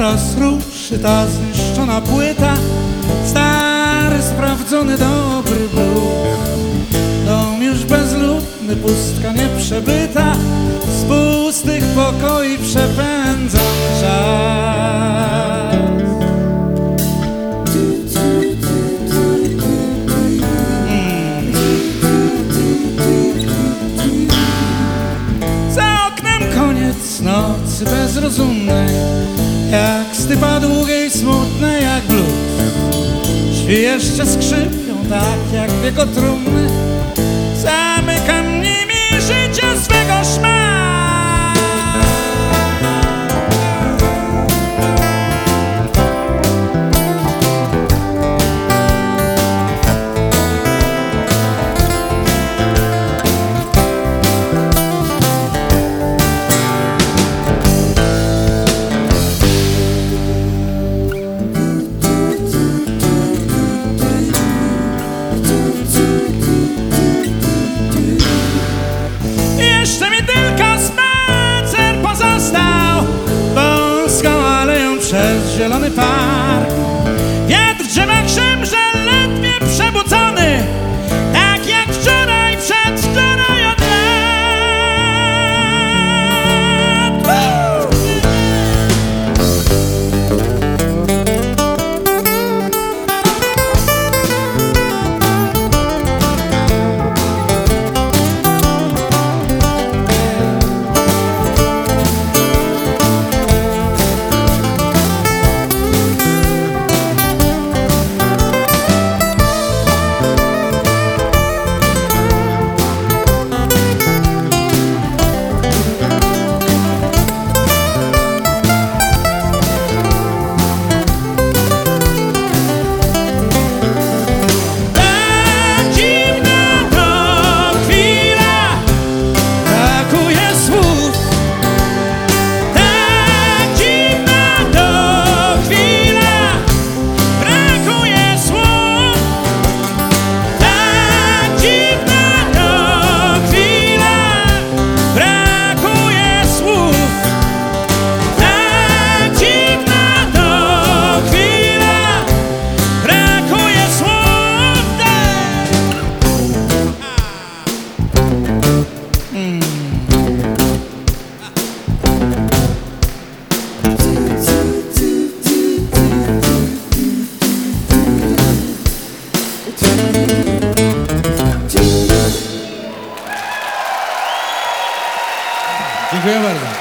rozruszyta, zniszczona płyta. Stary, sprawdzony, dobry był. Dom już bezludny, pustka nieprzebyta. Z pustych pokoi przepędza czas. Za oknem koniec nocy bezrozumnej, jak stypa długiej, smutnej jak blues. Drzwi jeszcze skrzypią tak jak w jego trumny. Zamykam nimi życie swego szma. Jeszcze mi tylko spacer pozostał wąską aleją przez zielony park. Wiatr w drzewach szemrze, ledwie przebudzony, tak jak wczoraj, przedwczoraj od lat. Dziękuję bardzo.